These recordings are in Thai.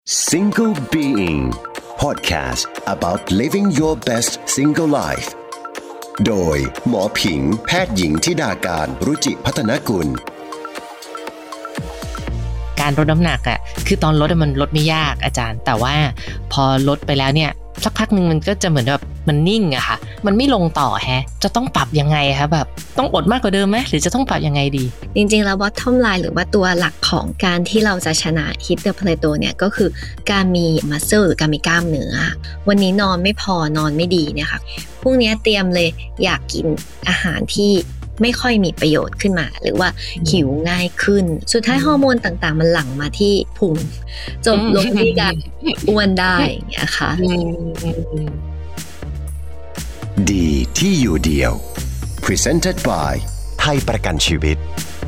Single Being Podcast about living your best single life โดยหมอผิงแพทย์หญิงธิดาการรุจิพัฒนกุลการลดน้ำหนักคือตอนลดมันลดไม่ยากอาจารย์แต่ว่าพอลดไปแล้วเนี่ยสักพักนึงมันก็จะเหมือนแบบมันนิ่งอะค่ะมันไม่ลงต่อจะต้องปรับยังไงคะแบบต้องอดมากกว่าเดิมไหมหรือจะต้องปรับยังไงดีจริงๆแล้ว bottom line หรือว่าตัวหลักของการที่เราจะชนะ hit the plateau เนี่ยก็คือการมี muscle หรือการมีกล้ามเนื้อวันนี้นอนไม่พอนอนไม่ดีเนี่ยค่ะพรุ่งนี้เตรียมเลยอยากกินอาหารที่ไม่ค่อยมีประโยชน์ขึ้นมาหรือว่าหิวง่ายขึ้นสุดท้ายฮอร์โมนต่างๆมันหลั่งมาที่พุงจบลงที่การอ้วนได้อย่างเงี้ยค่ะดีที่อยู่เดียว Presented by ไทยประกันชีวิต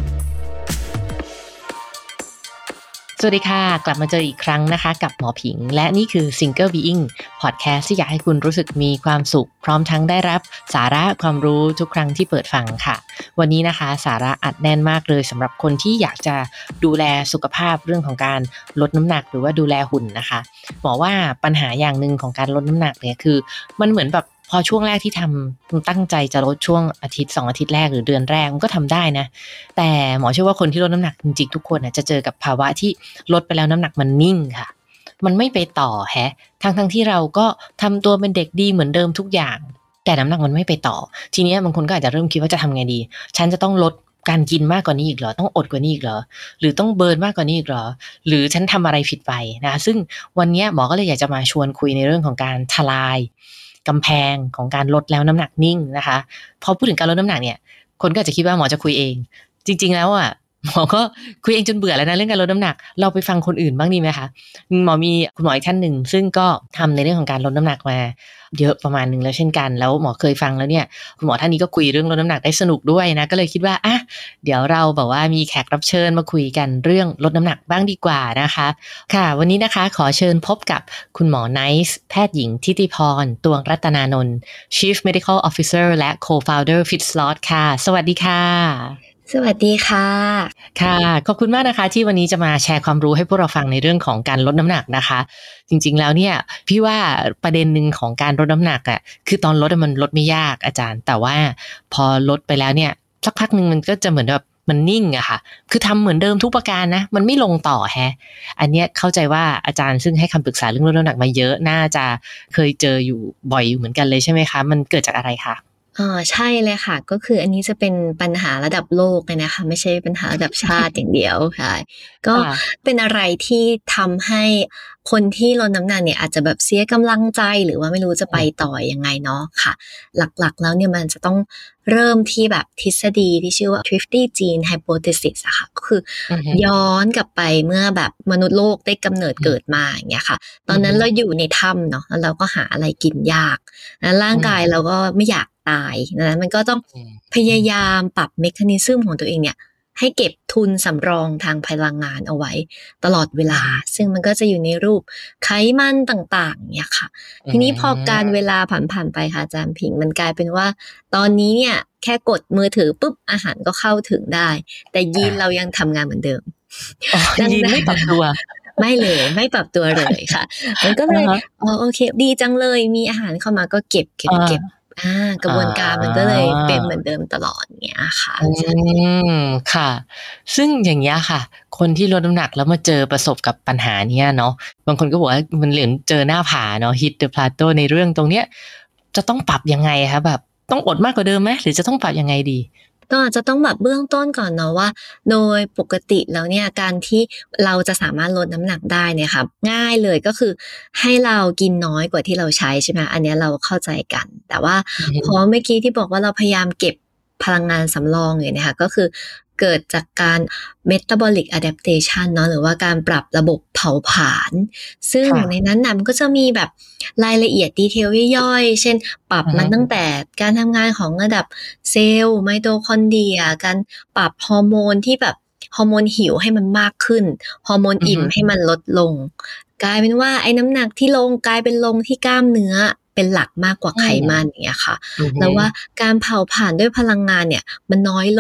สวัสดีค่ะกลับมาเจออีกครั้งนะคะกับหมอผิงและนี่คือ Single Being Podcast ที่อยากให้คุณรู้สึกมีความสุขพร้อมทั้งได้รับสาระความรู้ทุกครั้งที่เปิดฟังค่ะวันนี้นะคะสาระอัดแน่นมากเลยสำหรับคนที่อยากจะดูแลสุขภาพเรื่องของการลดน้ำหนักหรือว่าดูแลหุ่นนะคะบอกว่าปัญหาอย่างนึงของการลดน้ำหนักเนี่ยคือมันเหมือนแบบพอช่วงแรกที่ทำตั้งใจจะลดช่วงอาทิตย์2อาทิตย์แรกหรือเดือนแรกมันก็ทำได้นะแต่หมอเชื่อว่าคนที่ลดน้ำหนักจริงๆทุกคนจะเจอกับภาวะที่ลดไปแล้วน้ำหนักมันนิ่งค่ะมันไม่ไปต่อทั้งที่เราก็ทำตัวเป็นเด็กดีเหมือนเดิมทุกอย่างแต่น้ำหนักมันไม่ไปต่อทีนี้บางคนก็อาจจะเริ่มคิดว่าจะทำไงดีฉันจะต้องลดการกินมากกว่านี้อีกเหรอต้องอดกว่านี้อีกเหรอหรือต้องเบิร์นมากกว่านี้อีกเหรอหรือฉันทำอะไรผิดไปนะซึ่งวันนี้หมอก็เลยอยากจะมาชวนคุยในเรื่องของการทลายกำแพงของการลดแล้วน้ำหนักนิ่งนะคะพอพูดถึงการลดน้ำหนักเนี่ยคนก็อาจจะคิดว่าหมอจะคุยเองจริงๆแล้วหมอก็คุยเองจนเบื่อแล้วนะเรื่องการลดน้ำหนักเราไปฟังคนอื่นบ้างดีไหมคะหมอมีคุณหมออีกท่านหนึ่งซึ่งก็ทำในเรื่องของการลดน้ำหนักมาเยอะประมาณนึงแล้วเช่นกันแล้วหมอเคยฟังแล้วเนี่ยคุณหมอท่านนี้ก็คุยเรื่องลดน้ำหนักได้สนุกด้วยนะก็เลยคิดว่าเดี๋ยวเราแบบว่ามีแขกรับเชิญมาคุยกันเรื่องลดน้ำหนักบ้างดีกว่านะคะค่ะวันนี้นะคะขอเชิญพบกับคุณหมอไนซ์แพทย์หญิงทิติพรตวงรัตนานนท์ Chief Medical Officer และ Co-founder FitSlot ค่ะสวัสดีค่ะสวัสดีค่ะค่ะขอบคุณมากนะคะที่วันนี้จะมาแชร์ความรู้ให้พวกเราฟังในเรื่องของการลดน้ำหนักนะคะจริงๆแล้วเนี่ยพี่ว่าประเด็นหนึ่งของการลดน้ำหนักคือตอนลดมันลดไม่ยากอาจารย์แต่ว่าพอลดไปแล้วเนี่ยสักพักนึงมันก็จะเหมือนแบบมันนิ่งอะค่ะคือทำเหมือนเดิมทุกประการนะมันไม่ลงต่ออันเนี้ยเข้าใจว่าอาจารย์ซึ่งให้คำปรึกษาเรื่องลดน้ำหนักมาเยอะน่าจะเคยเจออยู่บ่อยอยู่เหมือนกันเลยใช่ไหมคะมันเกิดจากอะไรคะใช่เลยค่ะก็คืออันนี้จะเป็นปัญหาระดับโลกเลยนะคะไม่ใช่ปัญหาระดับชาติอย่างเดียวค่ะก็เป็นอะไรที่ทำให้คนที่ลดน้ำหนักเนี่ยอาจจะแบบเสียกำลังใจหรือว่าไม่รู้จะไปต่อยังไงเนาะค่ะหลักๆแล้วเนี่ยมันจะต้องเริ่มที่แบบทฤษฎีที่ชื่อว่า Thrifty Gene Hypothesis อะค่ะก็คือย้อนกลับไปเมื่อแบบมนุษย์โลกได้กำเนิดเกิดมาอย่างเงี้ยค่ะตอนนั้นเราอยู่ในถ้ำเนาะแล้วเราก็หาอะไรกินยากแล้วร่างกายเราก็ไม่อยากตายนะมันก็ต้องพยายามปรับเมคานิซึมของตัวเองเนี่ยให้เก็บทุนสำรองทางพลังงานเอาไว้ตลอดเวลาซึ่งมันก็จะอยู่ในรูปไขมันต่างๆเนี่ยค่ะทีนี้พอการเวลาผ่านไปค่ะอาจารย์ผิงมันกลายเป็นว่าตอนนี้เนี่ยแค่กดมือถือปุ๊บอาหารก็เข้าถึงได้แต่ยีนเรายังทำงานเหมือนเดิมยีนไม่ปรับตัวไม่เลยไม่ปรับตัวเลยค่ะมันก็เลยโอเคดีจังเลยมีอาหารเข้ามาก็เก็บกระบวนการมันก็เลยเป็นเหมือนเดิมตลอดเงี้ยค่ะค่ะซึ่งอย่างเงี้ยค่ะคนที่ลดน้ำหนักแล้วมาเจอประสบกับปัญหาเนี้ยเนาะบางคนก็บอกว่ามันเหมือนเจอหน้าผาเนาะ hit the plateau ในเรื่องตรงเนี้ยจะต้องปรับยังไงคะแบบต้องอดมากกว่าเดิมไหมหรือจะต้องปรับยังไงดีก็อาจจะต้องแบบเบื้องต้นก่อนเนาะว่าโดยปกติแล้วเนี่ยการที่เราจะสามารถลดน้ำหนักได้เนี่ยค่ะง่ายเลยก็คือให้เรากินน้อยกว่าที่เราใช้ใช่ไหมอันนี้เราเข้าใจกันแต่ว่าพอเมื่อกี้ที่บอกว่าเราพยายามเก็บพลังงานสำรองเนี่ยนะคะก็คือเกิดจากการ metabolic adaptation เนาะหรือว่าการปรับระบบเผาผลาญซึ่งในนั้นน่ะมันก็จะมีแบบรายละเอียดดีเทลย่อยๆเช่นปรับมันตั้งแต่การทำงานของระดับเซลล์ไมโตคอนเดรียการปรับฮอร์โมนที่แบบฮอร์โมนหิวให้มันมากขึ้นฮอร์โมนอิ่มให้มันลดลงกลายเป็นว่าไอ้น้ำหนักที่ลงกลายเป็นลงที่กล้ามเนื้อเป็นหลักมากกว่าไขมันอย่างเงี้ยค่ะแล้วว่าการเผาผลาญด้วยพลังงานเนี่ยมันน้อยลง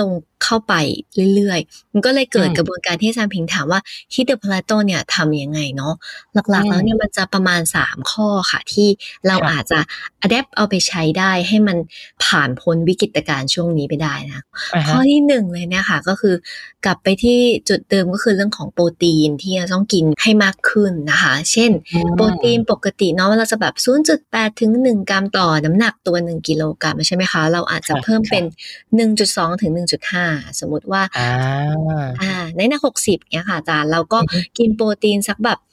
เข้าไปเรื่อยๆมันก็เลยเกิดกระบวนการที่อาจารย์พิงถามว่า Hit the Plateau เนี่ยทำยังไงเนาะหลักๆแล้วเนี่ยมันจะประมาณ3ข้อค่ะที่เราอาจจะ adapt เอาไปใช้ได้ให้มันผ่านพ้นวิกฤตการณ์ช่วงนี้ไปได้นะข้อที่1เลยเนี่ยค่ะก็คือกลับไปที่จุดเดิมก็คือเรื่องของโปรตีนที่เราต้องกินให้มากขึ้นนะคะเช่นโปรตีนปกติเนาะเราจะแบบ 0.8 ถึง 1 กรัมต่อน้ำหนักตัว1กิโลกรัมใช่ไหมคะเราอาจจะเพิ่มเป็น 1.2 ถึง 1.5 สมมุติว่าในหนัก60เงี้ยค่ะอาจารย์เราก็กินโปรตีนสักแบบ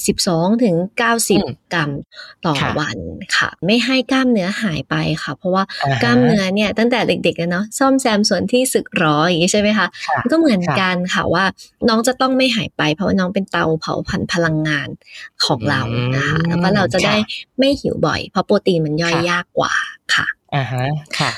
72ถึง90 กรัมต่อวันค่ะไม่ให้กล้ามเนื้อหายไปค่ะเพราะว่ากล้ามเนื้อเนี่ยตั้งแต่เด็กๆเนาะซ่อมแซมส่วนที่สึกหรออย่างงี้ใช่ไหมคะก็เหมือนกันค่ะว่าน้องจะต้องไม่หายไปเพราะว่าน้องเป็นเตาเผาผลาญพลังงานของเรานะคะแล้วก็เราจะได้ไม่หิวบ่อยเพราะโปรตีนมันย่อยยากกว่าค่ะค่ะ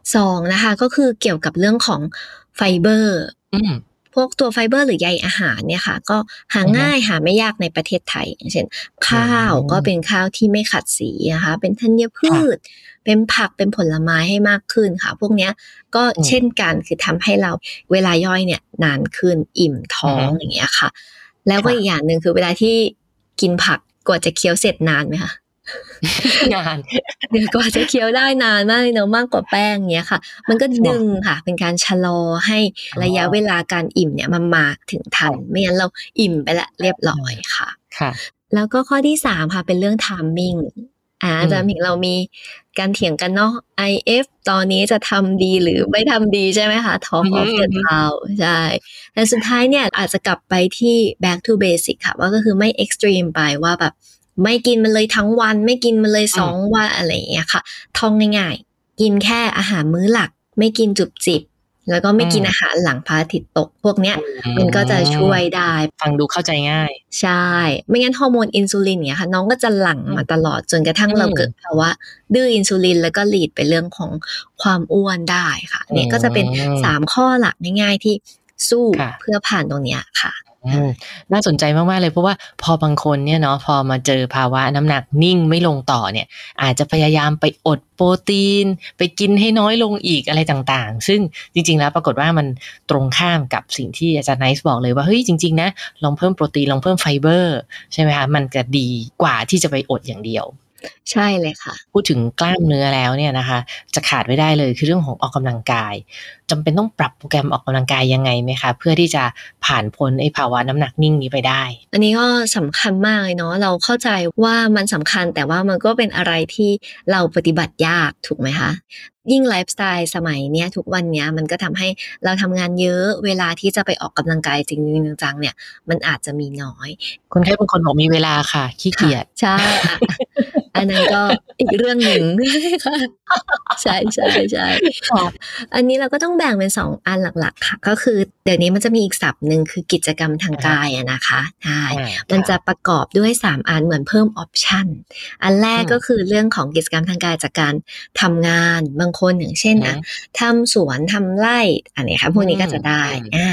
2นะคะก็คือเกี่ยวกับเรื่องของไฟเบอร์พวกตัวไฟเบอร์หรือใยอาหารเนี่ยค่ะก็หาง่ายหาไม่ยากในประเทศไทยอย่างเช่นข้าวก็เป็นข้าวที่ไม่ขัดสีนะคะเป็นธัญพืชเป็นผักเป็นผลไม้ให้มากขึ้นค่ะพวกเนี้ยก็เช่นกันคือทำให้เราเวลาย่อยเนี่ยนานขึ้นอิ่มท้องอย่างเงี้ยค่ะแล้วก็อีกอย่างนึงคือเวลาที่กินผักกว่าจะเคี้ยวเสร็จนานไหมคะนานกว่าจะเคี้ยวได้นานมากเลยเนาะมากกว่าแป้งเงี้ยค่ะมันก็ดึงค่ะเป็นการชะลอให้ระยะเวลาการอิ่มเนี่ยมันมาถึงทันไม่งั้นเราอิ่มไปละเรียบร้อยค่ะแล้วก็ข้อที่3ค่ะเป็นเรื่อง timing อาจารย์พิงเรามีการเถียงกันเนาะ IF ตอนนี้จะทำดีหรือไม่ทำดีใช่ไหมคะ Talk of the Town ใช่แต่สุดท้ายเนี่ยอาจจะกลับไปที่ back to basic ค่ะว่าก็คือไม่ extreme ไปว่าแบบไม่กินมันเลยทั้งวันไม่กินมันเลย2วันอะไรอย่างเงี้ยค่ะท่องง่ายๆกินแค่อาหารมื้อหลักไม่กินจุบจิบแล้วก็ไม่กินอาหารหลังพระอาทิตย์ตกพวกเนี้ยมันก็จะช่วยได้ฟังดูเข้าใจง่ายใช่ไม่งั้นฮอร์โมนอินซูลินเนี่ยค่ะน้องก็จะหลั่งมาตลอดจนกระทั่งเราเกิดภาวะดื้ออินซูลินแล้วก็ลีดไปเรื่องของความอ้วนได้ค่ะเนี่ยก็จะเป็น3ข้อหลักง่ายๆที่สู้เพื่อผ่านตรงเนี้ยค่ะน่าสนใจมากๆเลยเพราะว่าพอบางคนเนี่ยเนาะพอมาเจอภาวะน้ำหนักนิ่งไม่ลงต่อเนี่ยอาจจะพยายามไปอดโปรตีนไปกินให้น้อยลงอีกอะไรต่างๆซึ่งจริงๆแล้วปรากฏว่ามันตรงข้ามกับสิ่งที่อาจารย์ไนซ์บอกเลยว่าเฮ้ยจริงๆนะลองเพิ่มโปรตีนลองเพิ่มไฟเบอร์ใช่ไหมคะมันจะดีกว่าที่จะไปอดอย่างเดียวใช่เลยค่ะพูดถึงกล้ามเนื้อแล้วเนี่ยนะคะจะขาดไม่ได้เลยคือเรื่องของออกกำลังกายจำเป็นต้องปรับโปรแกรมออกกำลังกายยังไงไหมคะเพื่อที่จะผ่านพ้นไอ้ภาวะน้ำหนักนิ่งนี้ไปได้อันนี้ก็สำคัญมากเลยเนาะเราเข้าใจว่ามันสำคัญแต่ว่ามันก็เป็นอะไรที่เราปฏิบัติยากถูกไหมคะยิ่งไลฟ์สไตล์สมัยเนี้ยทุกวันเนี้ยมันก็ทำให้เราทำงานเยอะเวลาที่จะไปออกกำลังกายจริงๆจังๆเนี่ยมันอาจจะมีน้อยคนไข้บางคนบอกมีเวลาค่ะขี้เกียจใช่อันนั้นก็อีกเรื่องหนึ่งค่ะใช่ใช่ใช่อันนี้เราก็ต้องแบ่งเป็น2อันหลักๆค่ะก็คือเดี๋ยวนี้มันจะมีอีกศัพท์หนึ่งคือกิจกรรมทางกายนะคะใช่มันจะประกอบด้วย3อันเหมือนเพิ่มออปชั่นอันแรกก็คือเรื่องของกิจกรรมทางกายจากการทำงานบางคนอย่างเช่นทำสวนทำไร่อันนี้ค่ะพวกนี้ก็จะได้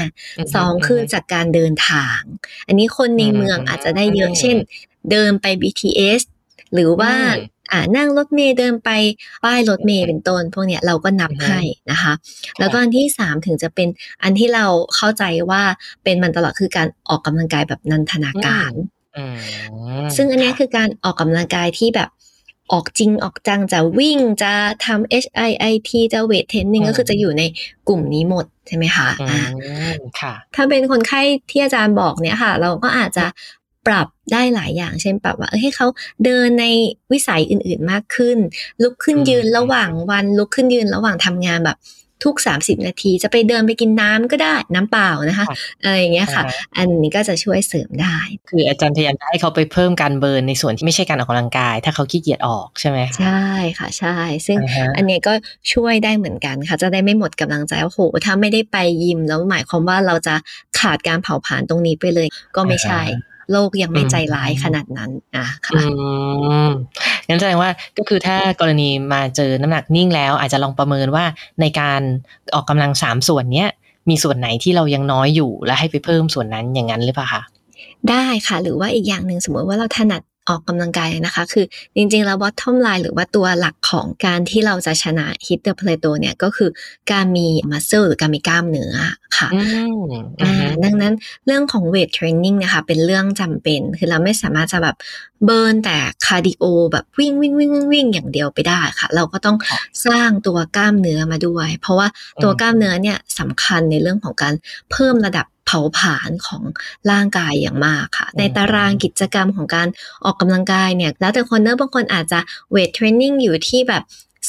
2คือจากการเดินทางอันนี้คนในเมืองอาจจะได้เยอะเช่นเดินไป BTS หรือว่านั่งรถเมล์เดินไปป้ายรถเมล์เป็นต้นพวกเนี้ยเราก็นับให้นะคะแล้วก็อันที่3ถึงจะเป็นอันที่เราเข้าใจว่าเป็นมันตลอดคือการออกกำลังกายแบบนันทนาการซึ่งอันนี้คือการออกกำลังกายที่แบบออกจริงออกจังจะวิ่งจะทำ HIIT จะเวทเทรนนิ่งก็คือจะอยู่ในกลุ่มนี้หมดใช่ไหมคะค่ะถ้าเป็นคนไข้ที่อาจารย์บอกเนี่ยค่ะเราก็อาจจะปรับได้หลายอย่างเช่นปรับว่าให้เขาเดินในวิสัยอื่นๆมากขึ้นลุกขึ้นยืนระหว่างวันลุกขึ้นยืนระหว่างทำงานแบบทุก30นาทีจะไปเดินไปกินน้ำก็ได้น้ำเปล่านะคะอะไรอย่างเงี้ยค่ะอันนี้ก็จะช่วยเสริมได้คืออาจารย์พยายามให้เขาไปเพิ่มการเบิร์นในส่วนที่ไม่ใช่การออกกำลังกายถ้าเขาขี้เกียจออกใช่ไหมใช่ค่ะใช่ซึ่งอันนี้ก็ช่วยได้เหมือนกันค่ะจะได้ไม่หมดกำลังใจโอ้โหถ้าไม่ได้ไปยิมแล้วหมายความว่าเราจะขาดการเผาผลาญตรงนี้ไปเลยก็ไม่ใช่โลกยังไม่ใจร้ายขนาดนั้นค่ะงั้นแสดงว่าก็คือถ้ากรณีมาเจอน้ำหนักนิ่งแล้วอาจจะลองประเมินว่าในการออกกำลัง3ส่วนเนี้ยมีส่วนไหนที่เรายังน้อยอยู่และให้ไปเพิ่มส่วนนั้นอย่างนั้นหรือเปล่าคะได้ค่ะหรือว่าอีกอย่างนึงสมมติว่าเราถนัดออกกำลังกายนะคะคือจริงๆแล้ว bottom line หรือว่าตัวหลักของการที่เราจะชนะ hit the plateau เนี่ยก็คือการมี muscle หรือการมีกล้ามเนื้อค่ะดังนั้นเรื่องของ weight training นะคะเป็นเรื่องจำเป็นคือเราไม่สามารถจะแบบเบิร์นแต่คาร์ดิโอแบบวิ่งอย่างเดียวไปได้ค่ะเราก็ต้องสร้างตัวกล้ามเนื้อมาด้วยเพราะว่าตัวกล้ามเนื้อเนี่ยสำคัญในเรื่องของการเพิ่มระดับเผาผลาญของร่างกายอย่างมากค่ะในตารางกิจกรรมของการออกกำลังกายเนี่ยแล้วแต่คนเนอะบางคนอาจจะ weight training อยู่ที่แบบ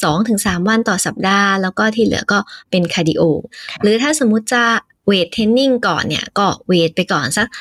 2-3 วันต่อสัปดาห์แล้วก็ที่เหลือก็เป็นคาร์ดิโอหรือถ้าสมมุติจะเวทเทรนนิ่งก่อนเนี่ยก็เวทไปก่อนสัก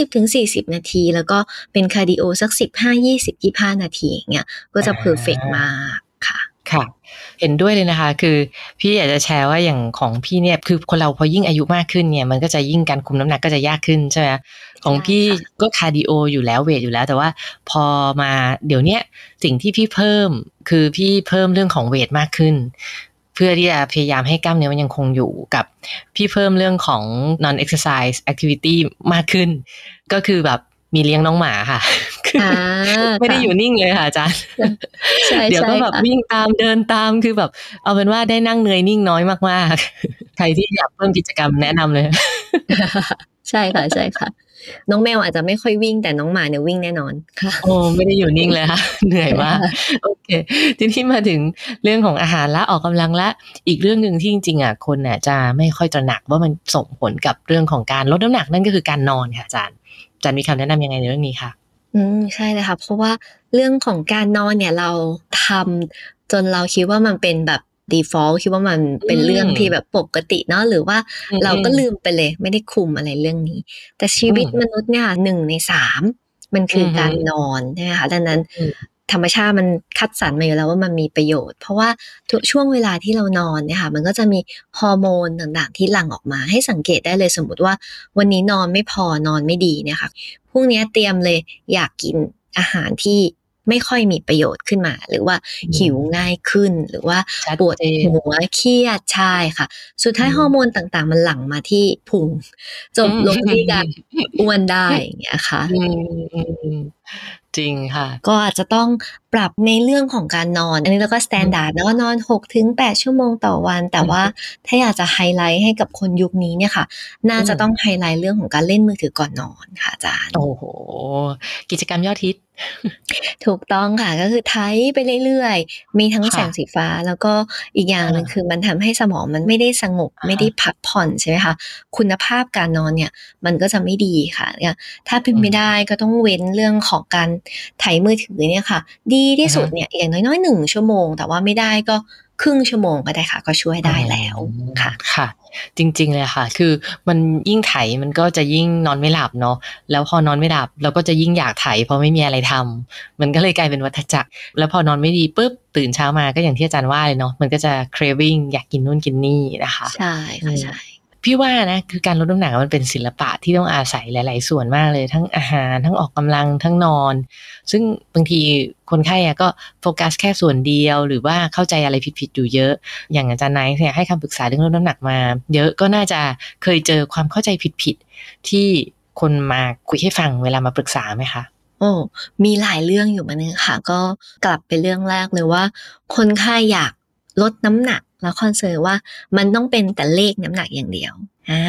30-40 นาทีแล้วก็เป็นคาร์ดิโอสัก 15-20-25 นาทีอย่างเงี้ยก็จะเพอร์เฟคมากค่ะค่ะเห็นด้วยเลยนะคะคือพี่อยากจะแชร์ว่าอย่างของพี่เนี่ยคือคนเราพอยิ่งอายุมากขึ้นเนี่ยมันก็จะยิ่งการคุมน้ำหนักก็จะยากขึ้นใช่ไหมของพี่ก็คาร์ดิโออยู่แล้วเวทอยู่แล้วแต่ว่าพอมาเดี๋ยวนี้สิ่งที่พี่เพิ่มคือพี่เพิ่มเรื่องของเวทมากขึ้นเพื่อที่จะพยายามให้กล้ามเนื้อมันยังคงอยู่กับพี่เพิ่มเรื่องของ non exercise activity มากขึ้นก็คือแบบมีเลี้ยงน้องหมาค่ะไม่ได้อยู่นิ่งเลยค่ะอาจารย์เดี๋ยวก็แบบวิ่งตามเดินตามคือแบบเอาเป็นว่าได้นั่งเหนื่อยนิ่งน้อยมากๆใครที่อยากเพิ่มกิจกรรมแนะนำเลยใช่ค่ะใช่ค่ะน้องแมวอาจจะไม่ค่อยวิ่งแต่น้องหมาเนี่ยวิ่งแน่นอนค่ะโอ้ไม่ได้อยู่นิ่งเลยค่ะเหนื่อยมากโอเคทีนี้มาถึงเรื่องของอาหารและออกกำลังและอีกเรื่องนึงที่จริงๆอ่ะคนน่ะจะไม่ค่อยตระหนักว่ามันส่งผลกับเรื่องของการลดน้ำหนักนั่นก็คือการนอนค่ะอาจารย์มีคำแนะนำยังไงในเรื่องนี้คะใช่เลยค่ะเพราะว่าเรื่องของการนอนเนี่ยเราทำจนเราคิดว่ามันเป็นแบบ default คิดว่ามันเป็นเรื่องที่แบบปกติเนาะหรือว่าเราก็ลืมไปเลยไม่ได้คุมอะไรเรื่องนี้แต่ชีวิตมนุษย์เนี่ย1 ใน 3มันคือการนอนใช่ไหมคะดังนั้นธรรมชาติมันคัดสรรมาอยู่แล้วว่ามันมีประโยชน์เพราะว่าทุกช่วงเวลาที่เรานอนเนี่ยค่ะมันก็จะมีฮอร์โมนต่างๆที่หลั่งออกมาให้สังเกตได้เลยสมมุติว่าวันนี้นอนไม่พอนอนไม่ดีเนี่ยค่ะพรุ่งนี้เตรียมเลยอยากกินอาหารที่ไม่ค่อยมีประโยชน์ขึ้นมาหรือว่าหิวง่ายขึ้นหรือว่าปวดหัวเครียดใช่ค่ะสุดท้ายฮอร์โมนต่างๆมันหลั่งมาที่พุงจบลงที่การอ้วนได้อย่างเงี้ยค่ะจริงค่ะก็อาจจะต้องปรับในเรื่องของการนอนอันนี้เราก็สแตนดาร์ดเนาะนอน 6-8 ชั่วโมงต่อวันแต่ว่าถ้าอยากจะไฮไลท์ให้กับคนยุคนี้เนี่ยค่ะน่าจะต้องไฮไลท์เรื่องของการเล่นมือถือก่อนนอนค่ะอาจารย์โอ้โหกิจกรรมยอดฮิตถูกต้องค่ะก็คือไถไปเรื่อยๆมีทั้งแสงสีฟ้าแล้วก็อีกอย่างนึงคือมันทำให้สมองมันไม่ได้สงบไม่ได้พักผ่อนใช่ไหมคะคุณภาพการนอนเนี่ยมันก็จะไม่ดีค่ะถ้าเป็นไม่ได้ก็ต้องเว้นเรื่องของการไถมือถือเนี่ยค่ะดีที่สุดเนี่ยอย่างน้อยๆ1 ชั่วโมงแต่ว่าไม่ได้ก็ครึ่งชั่วโมงก็ได้ค่ะก็ช่วยได้แล้วค่ะค่ะจริงๆเลยค่ะคือมันยิ่งไถมันก็จะยิ่งนอนไม่หลับเนาะแล้วพอนอนไม่หลับเราก็จะยิ่งอยากไถเพราะไม่มีอะไรทำมันก็เลยกลายเป็นวัฏจักรแล้วพอนอนไม่ดีปุ๊บตื่นเช้ามาก็อย่างที่อาจารย์ว่าเลยเนาะมันก็จะ craving อยากกินนู่นกินนี่นะคะใช่ค่ะใช่พี่ว่านะคือการลดน้ำหนักมันเป็นศิลปะที่ต้องอาศัยหลายๆส่วนมากเลยทั้งอาหารทั้งออกกำลังทั้งนอนซึ่งบางทีคนไข้ก็โฟกัสแค่ส่วนเดียวหรือว่าเข้าใจอะไรผิดๆอยู่เยอะอย่างอาจารย์ไนท์เนี่ยให้คำปรึกษาเรื่องลดน้ำหนักมาเยอะก็น่าจะเคยเจอความเข้าใจผิดๆที่คนมาคุยให้ฟังเวลามาปรึกษาไหมคะโอ้มีหลายเรื่องอยู่เหมือนกันค่ะก็กลับไปเรื่องแรกเลยว่าคนไข้อยากลดน้ำหนักแล้วคอนเซิร์นว่ามันต้องเป็นแต่เลขน้ำหนักอย่างเดียว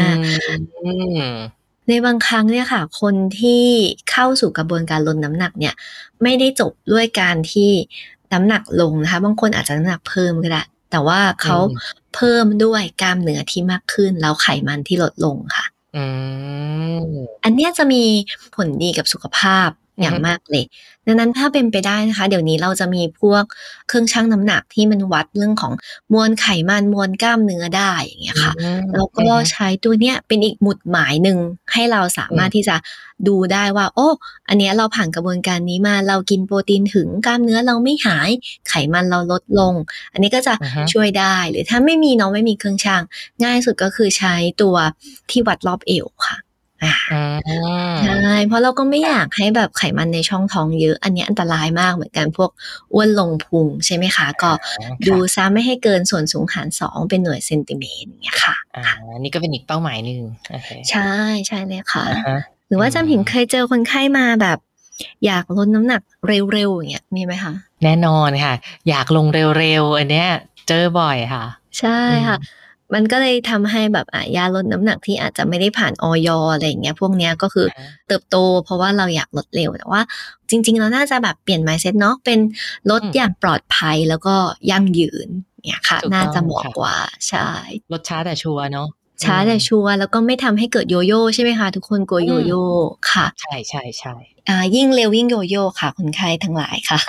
ในบางครั้งเนี่ยค่ะคนที่เข้าสู่กระบวนการลดน้ำหนักเนี่ยไม่ได้จบด้วยการที่น้ำหนักลงนะคะบางคนอาจจะน้ำหนักเพิ่มก็ได้แต่ว่าเขาเพิ่มด้วยกล้ามเนื้อที่มากขึ้นแล้วไขมันที่ลดลงค่ะอันเนี้ยจะมีผลดีกับสุขภาพอย่างมากเลยดังนั้นถ้าเป็นไปได้นะคะเดี๋ยวนี้เราจะมีพวกเครื่องชั่งน้ำหนักที่มันวัดเรื่องของมวลไขมันมวลกล้ามเนื้อได้อย่างเงี้ยค่ะแล้วก็ใช้ตัวเนี้ยเป็นอีกหมุดหมายนึงให้เราสามารถที่จะดูได้ว่าโอ้อันเนี้ยเราผ่านกระบวนการนี้มาเรากินโปรตีนถึงกล้ามเนื้อเราไม่หายไขมันเราลดลงอันนี้ก็จะช่วยได้หรือถ้าไม่มีเนาะไม่มีเครื่องชั่งง่ายสุดก็คือใช้ตัวที่วัดรอบเอวค่ะใช่เพราะเราก็ไม่อยากให้แบบไขมันในช่องท้องเยอะอันนี้อันตรายมากเหมือนกันพวกอ้วนลงพุงใช่ไหมคะก็ดูซะไม่ให้เกินส่วนสูงหาร2เป็นหน่วยเซนติเมตรอย่างเงี้ยค่ะนี่ก็เป็นอีกเป้าหมายนึงใช่ใช่เลยค่ะหรือว่าจำผิงเคยเจอคนไข้มาแบบอยากลดน้ำหนักเร็วๆอย่างเงี้ยมีไหมคะแน่นอนค่ะอยากลงเร็วๆอันเนี้ยเจอบ่อยค่ะใช่ค่ะมันก็เลยทำให้แบบยาลดน้ำหนักที่อาจจะไม่ได้ผ่านอย.อะไรอย่างเงี้ยพวกเนี้ยก็คือเติบโตเพราะว่าเราอยากลดเร็วแต่ว่าจริงๆเราน่าจะแบบเปลี่ยน mindset เนาะเป็นลดอย่างปลอดภัยแล้วก็ยั่งยืนเนี่ยค่ะน่าจะเหมาะกว่าใช่ลดช้าแต่ชัวร์เนาะช้าแต่ชัวร์แล้วก็ไม่ทำให้เกิดโยโย่ใช่ไหมคะทุกคนกลัวโยโย่ค่ะใช่ใช่ใช่ยิ่งเร็วยิ่งโยโย่ค่ะคนไข้ทั้งหลายค่ะ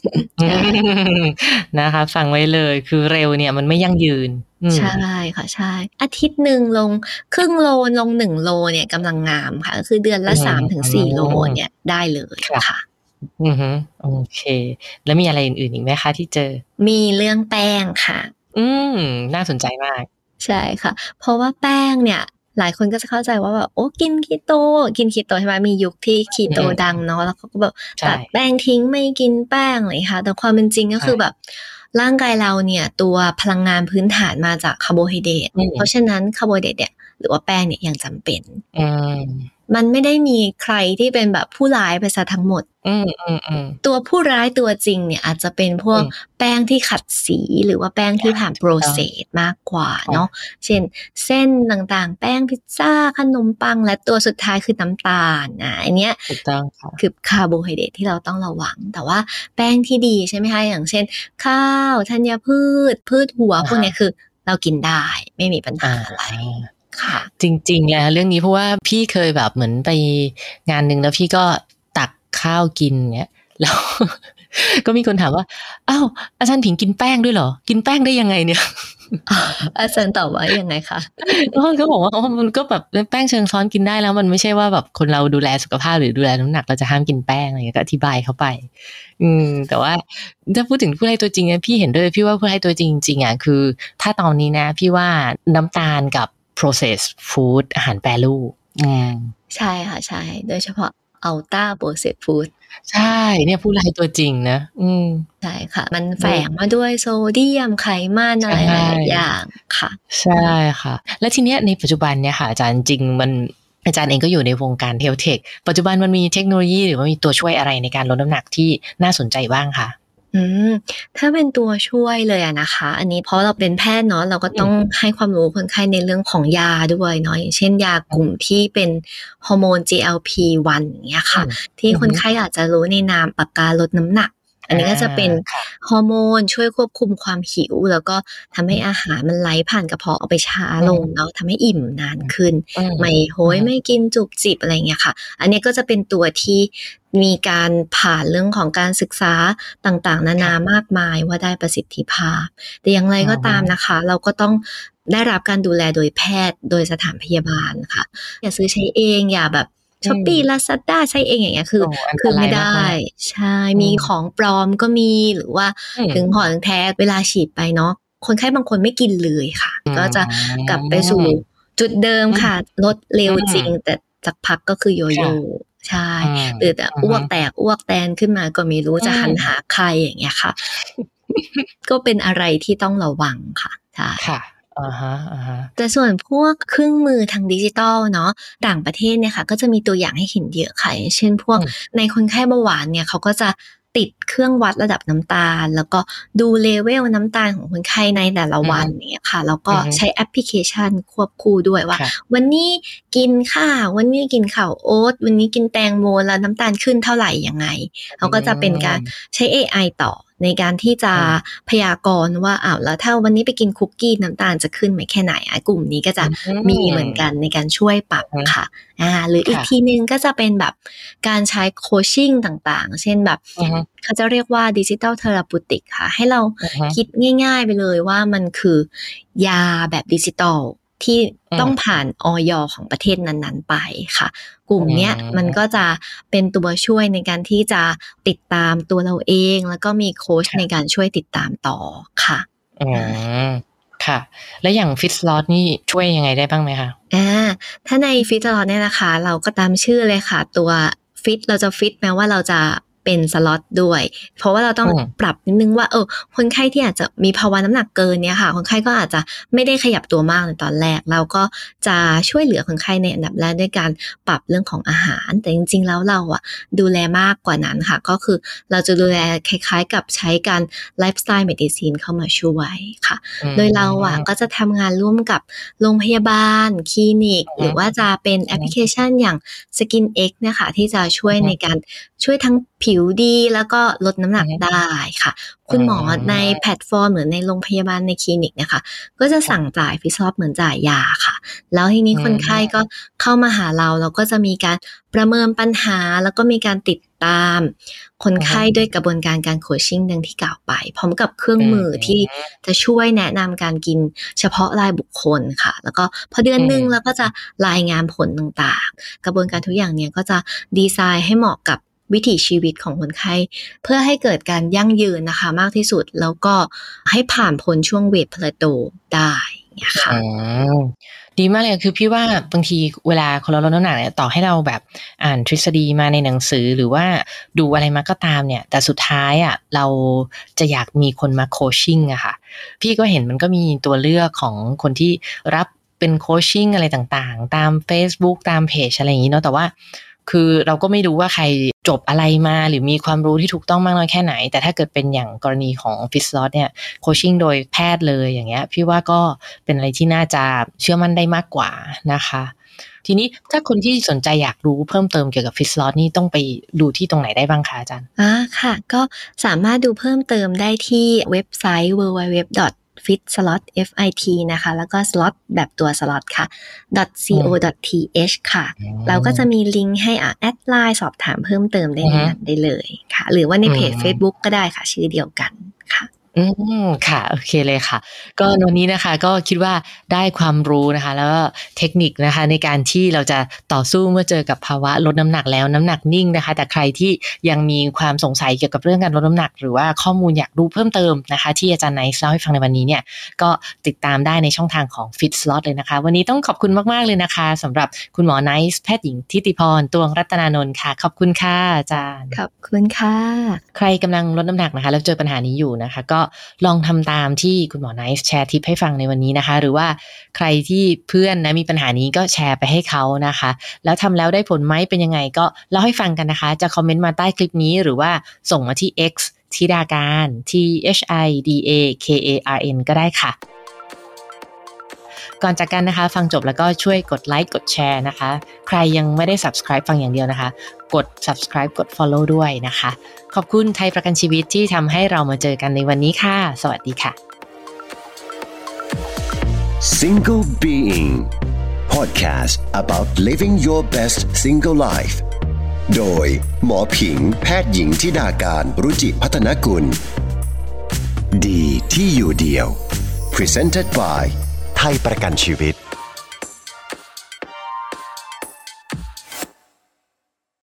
นะคะฟังไว้เลยคือเร็วเนี่ยมันไม่ยั่งยืนใช่ค่ะใช่อาทิตย์หนึ่งลงครึ่งโลลง1โลเนี่ยกำลังงามค่ะก็คือเดือนละ 3-4 โลเนี่ยได้เลยค่ะโอเคแล้วมีอะไรอื่นๆอีกไหมคะที่เจอมีเรื่องแป้งค่ะน่าสนใจมากใช่ค่ะเพราะว่าแป้งเนี่ยหลายคนก็จะเข้าใจว่าแบบโอ้กินคีโตใช่ไหมมียุคที่คีโตดังเนาะแล้วเขาก็แบบตัดแป้งทิ้งไม่กินแป้งอะไรค่ะแต่ความเป็นจริงก็คือแบบร่างกายเราเนี่ยตัวพลังงานพื้นฐานมาจากคาร์โบไฮเดรตเพราะฉะนั้นคาร์โบไฮเดรตเนี่ยหรือว่าแป้งเนี่ยยังจำเป็นมันไม่ได้มีใครที่เป็นแบบผู้ร้ายไปซะทั้งหมดตัวผู้ร้ายตัวจริงเนี่ยอาจจะเป็นพวกแป้งที่ขัดสีหรือว่าแป้งที่ผ่านโปรเซสมากกว่าเนาะเช่นเส้นต่างๆแป้งพิซซ่าขนมปังและตัวสุดท้ายคือน้ำตาลอันเนี้ยคือคาร์โบไฮเดรตที่เราต้องระวังแต่ว่าแป้งที่ดีใช่ไหมคะอย่างเช่นข้าวธัญพืชหัวพวกนี้คือเรากินได้ไม่มีปัญหาอะไรจริงๆแล้วเรื่องนี้เพราะว่าพี่เคยแบบเหมือนไปงานนึงแล้วพี่ก็ตักข้าวกินเงี้ยแล้วก็มีคนถามว่าอ้าวอาจารย์ผิงกินแป้งด้วยเหรอกินแป้งได้ยังไงเนี่ยอาจารย์ตอบว่ายังไงคะก็บอกว่ามันก็แบบแป้งเชิงซ้อนกินได้แล้วมันไม่ใช่ว่าแบบคนเราดูแลสุขภาพหรือดูแลน้ำหนักเราจะห้ามกินแป้งอะไรก็อธิบายเข้าไปแต่ว่าถ้าพูดถึงผู้ให้ตัวจริงพี่เห็นด้วยพี่ว่าผู้ให้ตัวจริงจริงคือถ้าตอนนี้นะพี่ว่าน้ำตาลกับprocessed food อาหารแปรรูปใช่ค่ะใช่โดยเฉพาะ ultra processed food ใช่เนี่ยผู้ร้ายตัวจริงนะใช่ค่ะมันแฝงมาด้วยโซเดียมไขมันอะไรหลายอย่างค่ะใช่ค่ะและทีเนี้ยในปัจจุบันเนี่ยค่ะอาจารย์จริงมันอาจารย์เองก็อยู่ในวงการเฮลท์เทคปัจจุบันมันมีเทคโนโลยีหรือว่ามีตัวช่วยอะไรในการลดน้ำหนักที่น่าสนใจบ้างคะถ้าเป็นตัวช่วยเลยนะคะอันนี้เพราะเราเป็นแพทย์เนาะเราก็ต้องให้ความรู้คนไข้ในเรื่องของยาด้วยเนาะอย่างเช่นยากลุ่มที่เป็นฮอร์โมน GLP-1 อย่างเงี้ยค่ะที่คนไข้อาจจะรู้ในนามปากกาลดน้ำหนักอันนี้ก็จะเป็นฮอร์โมนช่วยควบคุมความหิวแล้วก็ทำให้อาหารมันไหลผ่านกระเพาะออกไปช้าลงแล้วทำให้อิ่มนานขึ้นไม่โหยไม่กินจุบจิบอะไรเงี้ยค่ะอันนี้ก็จะเป็นตัวที่มีการผ่านเรื่องของการศึกษาต่างๆนานามากมายว่าได้ประสิทธิภาพแต่อย่างไรก็ตามนะคะเราก็ต้องได้รับการดูแลโดยแพทย์โดยสถานพยาบาลค่ะอย่าซื้อใช้เองอย่าแบบShopee Lazada ใช้เองอย่างเงี้ยคือไม่ได้ใช่มีของปลอมก็มีหรือว่าถึงของแท้เวลาฉีดไปเนาะคนไข้บางคนไม่กินเลยค่ะก็จะกลับไปสู่จุดเดิมค่ะลดเร็วจริงแต่สักพักก็คือโยโย่ใช่หรือแต่อ้วกแตกอ้วกแตนขึ้นมาก็ไม่รู้จะหันหาใครอย่างเงี้ยค่ะก็เป็นอะไรที่ต้องระวังค่ะใช่แต่ส่วนพวกเครื่องมือทางดิจิทัลเนาะต่างประเทศเนี่ยค่ะก็จะมีตัวอย่างให้เห็นเยอะค่ะเช่นพวกในคนไข้เบาหวานเนี่ยเขาก็จะติดเครื่องวัดระดับน้ำตาลแล้วก็ดูเลเวลน้ำตาลของคนไข้ในแต่ละวันเนี่ยค่ะแล้วก็ใช้แอปพลิเคชันควบคู่ด้วยว่าวันนี้กินข้าววันนี้กินข้าวโอ๊ตวันนี้กินแตงโมแล้วน้ำตาลขึ้นเท่าไหร่ยังไงเขาก็จะเป็นการใช้ AI ต่อในการที่จะพยากรณ์ว่าแล้วถ้าวันนี้ไปกินคุกกี้น้ำตาลจะขึ้นไหมแค่ไหนกลุ่มนี้ก็จะมีเหมือนกันในการช่วยปรับค่ะหรืออีกทีนึงก็จะเป็นแบบการใช้โคชชิ่งต่างๆเช่นแบบเขาจะเรียกว่าดิจิทัลเทอราปูติกค่ะให้เราคิดง่ายๆไปเลยว่ามันคือยาแบบดิจิทัลที่ต้องผ่านอย.ของประเทศนั้นๆไปค่ะกลุ่มเนี้ยมันก็จะเป็นตัวช่วยในการที่จะติดตามตัวเราเองแล้วก็มีโค้ชในการช่วยติดตามต่อค่ะค่ะแล้วอย่างฟิตสล็อตนี่ช่วยยังไงได้บ้างไหมคะถ้าในฟิตสล็อตเนี่ยนะคะเราก็ตามชื่อเลยค่ะตัวฟิตเราจะฟิตแม้ว่าเราจะเป็นสล็อตด้วยเพราะว่าเราต้องปรับนิดนึงว่าคนไข้ที่อาจจะมีภาวะน้ำหนักเกินเนี่ยค่ะคนไข้ก็อาจจะไม่ได้ขยับตัวมากในตอนแรกเราก็จะช่วยเหลือคนไข้ในอันดับแรกด้วยการปรับเรื่องของอาหารแต่จริงๆแล้วเราดูแลมากกว่านั้นค่ะก็คือเราจะดูแลคล้ายๆกับใช้การไลฟ์สไตล์เมดิซินเข้ามาช่วยค่ะโดยเราก็จะทำงานร่วมกับโรงพยาบาลคลินิกหรือว่าจะเป็นแอปพลิเคชันอย่าง SkinX เนี่ยค่ะที่จะช่วยในการช่วยทั้งผิวดีแล้วก็ลดน้ำหนักได้ค่ะคุณหมอในแพลตฟอร์มหรือในโรงพยาบาลในคลินิกนะคะก็จะสั่งจ่ายฟิสซอฟเหมือนจ่ายยาค่ะแล้วทีนี้คนไข้ก็เข้ามาหาเราก็จะมีการประเมินปัญหาแล้วก็มีการติดตามคนไข้ด้วยกระบวนการโคชชิ่งดังที่กล่าวไปพร้อมกับเครื่องมือที่จะช่วยแนะนำการกินเฉพาะรายบุคคลค่ะแล้วก็พอเดือนนึงแล้วก็จะรายงานผลต่างๆกระบวนการทุกอย่างเนี่ยก็จะดีไซน์ให้เหมาะกับวิถีชีวิตของคนไข้เพื่อให้เกิดการยั่งยืนนะคะมากที่สุดแล้วก็ให้ผ่านพ้นช่วงเวทเพลโตได้เนี่ยค่ะดีมากเลยคือพี่ว่าบางทีเวลาคนเราลดน้ำหนักเนี่ยต่อให้เราแบบอ่านทฤษฎีมาในหนังสือหรือว่าดูอะไรมาก็ตามเนี่ยแต่สุดท้ายเราจะอยากมีคนมาโคชชิ่งค่ะพี่ก็เห็นมันก็มีตัวเลือกของคนที่รับเป็นโคชชิ่งอะไรต่างๆตาม Facebook ตามเพจอะไรอย่างนี้เนาะแต่ว่าคือเราก็ไม่รู้ว่าใครจบอะไรมาหรือมีความรู้ที่ถูกต้องมากน้อยแค่ไหนแต่ถ้าเกิดเป็นอย่างกรณีของฟิตซอสเนี่ยโคชชิ่งโดยแพทย์เลยอย่างเงี้ยพี่ว่าก็เป็นอะไรที่น่าจะเชื่อมั่นได้มากกว่านะคะทีนี้ถ้าคนที่สนใจอยากรู้เพิ่มเติมเกี่ยวกับฟิตซอสนี่ต้องไปดูที่ตรงไหนได้บ้างคะอาจารย์ค่ะก็สามารถดูเพิ่มเติมได้ที่เว็บไซต์ www.fitslot fit นะคะแล้วก็ slot แบบตัว slot ค่ะ .co.th ค่ะเราก็จะมีลิงก์ให้แอดไลน์สอบถามเพิ่มเติมได้ในนั้นได้เลยค่ะหรือว่าในเพจ Facebook ก็ได้ค่ะชื่อเดียวกันค่ะค่ะโอเคเลยค่ะก็วันนี้นะคะก็คิดว่าได้ความรู้นะคะแล้วก็เทคนิคนะคะในการที่เราจะต่อสู้เมื่อเจอกับภาวะลดน้ำหนักแล้วน้ำหนักนิ่งนะคะแต่ใครที่ยังมีความสงสัยเกี่ยวกับเรื่องการลดน้ำหนักหรือว่าข้อมูลอยากรู้เพิ่มเติมนะคะที่อาจารย์ไนซ์เล่าให้ฟังในวันนี้เนี่ยก็ติดตามได้ในช่องทางของ Fitslot เลยนะคะวันนี้ต้องขอบคุณมากๆเลยนะคะสำหรับคุณหมอไนซ์แพทย์หญิงทิติพรตวงรัตนานนท์ค่ะขอบคุณค่ะอาจารย์ขอบคุณค่ะใครกำลังลดน้ำหนักนะคะแล้วเจอปัญหานี้อยู่นะคะก็ลองทำตามที่คุณหมอไนซ์แชร์ทิปให้ฟังในวันนี้นะคะหรือว่าใครที่เพื่อนนะมีปัญหานี้ก็แชร์ไปให้เขานะคะแล้วทำแล้วได้ผลไหมเป็นยังไงก็เล่าให้ฟังกันนะคะจะคอมเมนต์มาใต้คลิปนี้หรือว่าส่งมาที่ X ธิดาการ THIDAKARN ก็ได้ค่ะก่อนจากกันนะคะฟังจบแล้วก็ช่วยกดไลค์กดแชร์นะคะใครยังไม่ได้ subscribe ฟังอย่างเดียวนะคะกด subscribe กด follow ด้วยนะคะขอบคุณไทยประกันชีวิตที่ทำให้เรามาเจอกันในวันนี้ค่ะสวัสดีค่ะ Single Being Podcast about living your best single life โดยหมอผิงแพทย์หญิงธิดาการรุจิพัฒนกุลดีที่อยู่เดียว Presented by ไทยประกันชีวิต